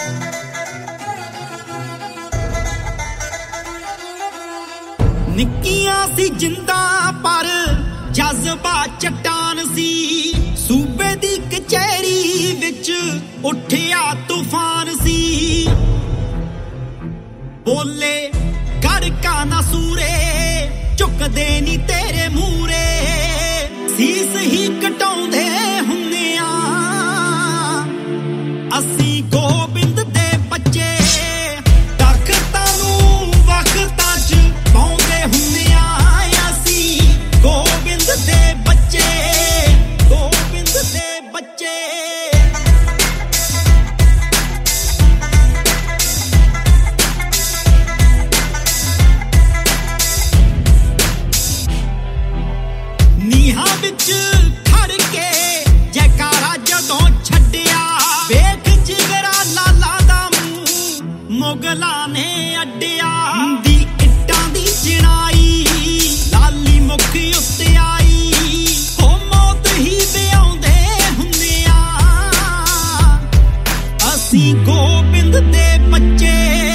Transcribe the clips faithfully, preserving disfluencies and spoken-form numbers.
ਨਿੱਕੀਆਂ ਸੀ ਜਿੰਦਾ ਪਰ ਜਜ਼ਬਾ ਚਟਾਨ ਸੀ ਸੂਬੇ ਦੀ ਕਚਹਿਰੀ ਵਿੱਚ ਉੱਠਿਆ ਤੂਫਾਨ ਸੀ ਬੋਲੇ ਗੜਕਾ ਨਾ ਸੂਰੇ ਝੁਕਦੇ ਨੀ ਤੇਰੇ ਮੂਰੇ ਸੀਸ ਹੀ ਕਟਾਉਂਦੇ ਹੁੰਨੇ ਆ ਅਸੀਂ ਗੋਬਿੰਦ ਦੇ ਬੱਚੇ ਤਖਤਾਂ ਨੂੰ ਵਕਤਾਂ 'ਚ ਪਾਉਂਦੇ ਹੁੰਨੇ ਆ ਅਸੀਂ ਗੋਬਿੰਦ ਦੇ ਬੱਚੇ ਗੋਬਿੰਦ ਦੇ ਬੱਚੇ ਨੀਹਾਂ ਵਿੱਚ ਖੜ ਕੇ ਜੈਕਾਰਾ ਜਦੋਂ ਛੱਡਿਆ ਵੇਖ ਜਿਗਰਾ ਲਾਲਾ ਦਾ ਮੂੰਹ ਮੁਗਲਾਂ ਨੇ ਅੱਡਿਆ ਦੀ ਇੱਟਾਂ ਦੀ ਚਿਣਾਈ ਲਾਲੀ ਮੁਖ ਉੱਤੇ ਆਈ ਹੋ ਮੌਤ ਹੀ ਵਿਆਉਂਦੇ ਹੁੰਨੇ ਆ ਅਸੀਂ ਗੋਬਿੰਦ ਦੇ ਬੱਚੇ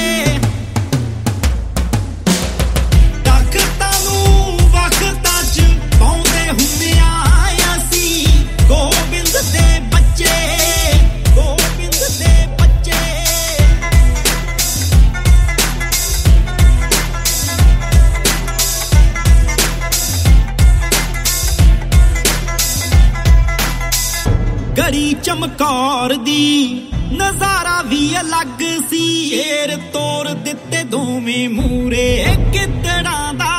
ਗੜੀ ਚਮਕੌਰ ਦੀ ਨਜ਼ਾਰਾ ਵੀ ਅਲੱਗ ਸੀ ਸ਼ੇਰ ਤੋਰ ਦਿੱਤੇ ਦੋਵੇਂ ਮੂਰੇ ਗਿੱਦੜਾਂ ਦਾ